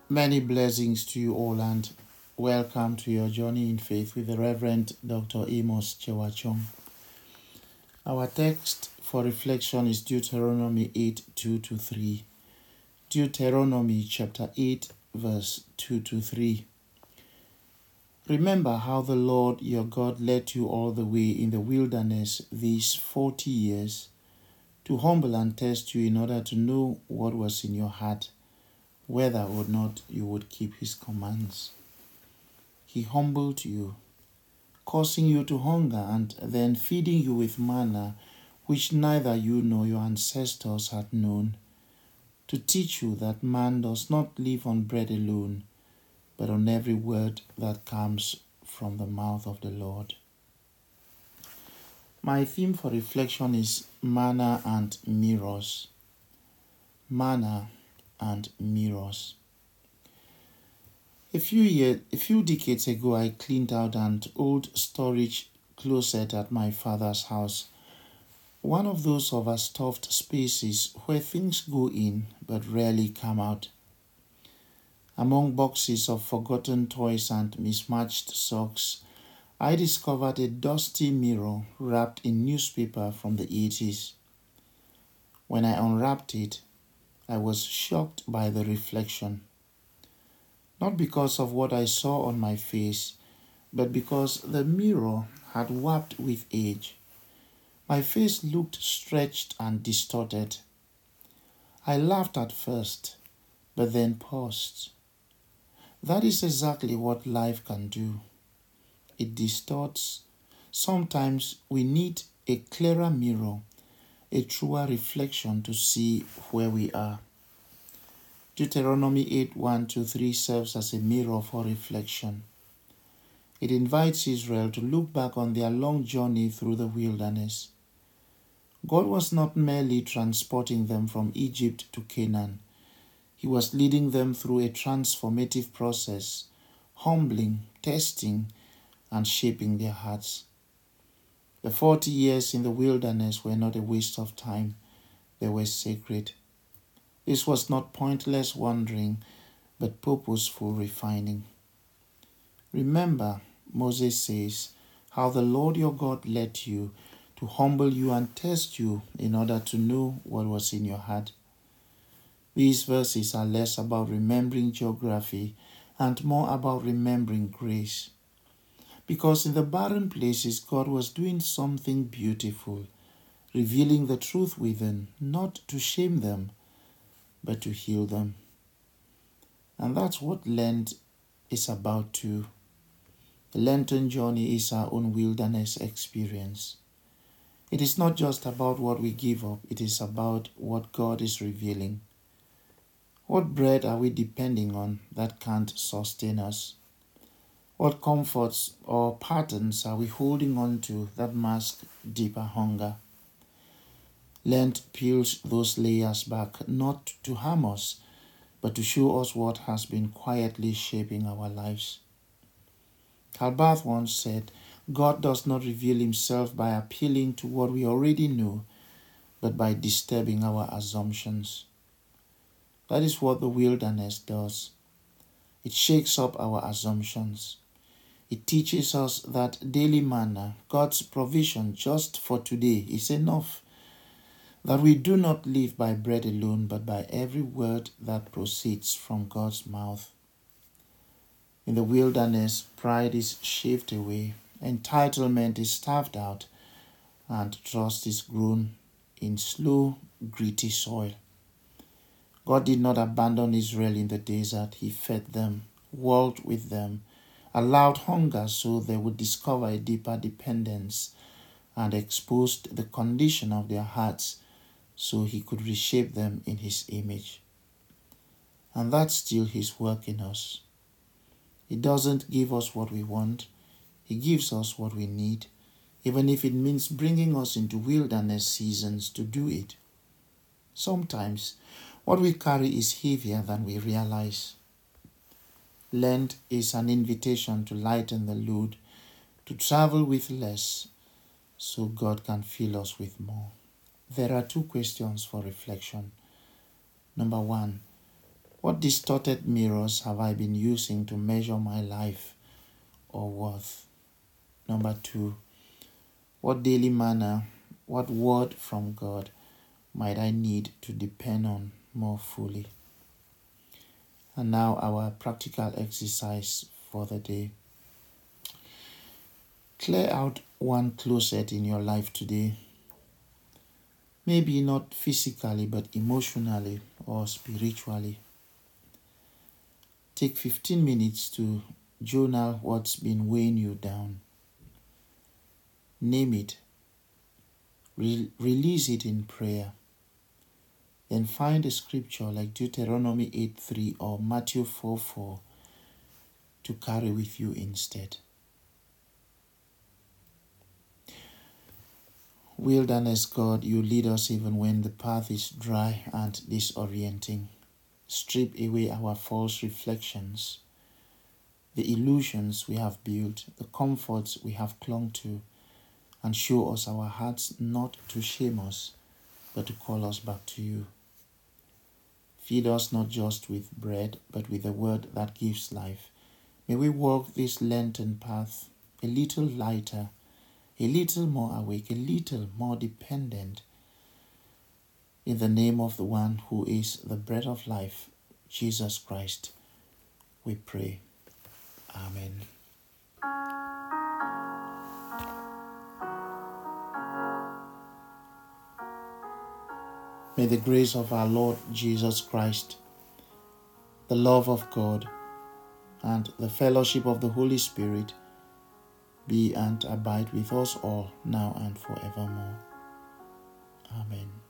Many blessings to you all and welcome to your journey in faith with the Reverend Dr. Amos Chewachong. Our text for reflection is Deuteronomy 8:2-3. Deuteronomy chapter 8 verse 2-3. Remember how the Lord your God led you all the way in the wilderness these 40 years to humble and test you in order to know what was in your heart, whether or not you would keep his commands. He humbled you, causing you to hunger and then feeding you with manna, which neither you nor your ancestors had known, to teach you that man does not live on bread alone, but on every word that comes from the mouth of the Lord. My theme for reflection is manna and mirrors. Manna and mirrors. A few decades ago, I cleaned out an old storage closet at my father's house. One of those overstuffed spaces where things go in but rarely come out. Among boxes of forgotten toys and mismatched socks, I discovered a dusty mirror wrapped in newspaper from the 80s. When I unwrapped it, I was shocked by the reflection. Not because of what I saw on my face, but because the mirror had warped with age. My face looked stretched and distorted. I laughed at first, but then paused. That is exactly what life can do. It distorts. Sometimes we need a clearer mirror, a truer reflection to see where we are. Deuteronomy 8:1-3 serves as a mirror for reflection. It invites Israel to look back on their long journey through the wilderness. God was not merely transporting them from Egypt to Canaan. He was leading them through a transformative process, humbling, testing, and shaping their hearts. The 40 years in the wilderness were not a waste of time. They were sacred. This was not pointless wandering, but purposeful refining. Remember, Moses says, how the Lord your God led you to humble you and test you in order to know what was in your heart. These verses are less about remembering geography and more about remembering grace. Because in the barren places, God was doing something beautiful, revealing the truth within, not to shame them, but to heal them. And that's what Lent is about too. The Lenten journey is our own wilderness experience. It is not just about what we give up, it is about what God is revealing. What bread are we depending on that can't sustain us? What comforts or patterns are we holding on to that mask deeper hunger? Lent peels those layers back, not to harm us, but to show us what has been quietly shaping our lives. Karl Barth once said, God does not reveal himself by appealing to what we already know, but by disturbing our assumptions. That is what the wilderness does. It shakes up our assumptions. It teaches us that daily manna, God's provision just for today, is enough. That we do not live by bread alone, but by every word that proceeds from God's mouth. In the wilderness, pride is shaved away, entitlement is starved out, and trust is grown in slow, gritty soil. God did not abandon Israel in the desert. He fed them, walked with them, allowed hunger so they would discover a deeper dependence, and exposed the condition of their hearts so he could reshape them in his image. And that's still his work in us. He doesn't give us what we want. He gives us what we need, even if it means bringing us into wilderness seasons to do it. Sometimes, what we carry is heavier than we realize. Lent is an invitation to lighten the load, to travel with less, so God can fill us with more. There are two questions for reflection. Number one, What distorted mirrors have I been using to measure my life or worth? Number 2, what daily manna, what word from God might I need to depend on more fully? And now our practical exercise for the day. Clear out one closet in your life today. Maybe not physically, but emotionally or spiritually. Take 15 minutes to journal what's been weighing you down. Name it. Release it in prayer. Then find a scripture like Deuteronomy 8:3 or Matthew 4:4 to carry with you instead. Wilderness God, you lead us even when the path is dry and disorienting. Strip away our false reflections, the illusions we have built, the comforts we have clung to, and show us our hearts not to shame us, but to call us back to you. Feed us not just with bread, but with the word that gives life. May we walk this Lenten path a little lighter, a little more awake, a little more dependent. In the name of the one who is the bread of life, Jesus Christ, we pray. Amen. May the grace of our Lord Jesus Christ, the love of God, and the fellowship of the Holy Spirit be and abide with us all now and forevermore. Amen.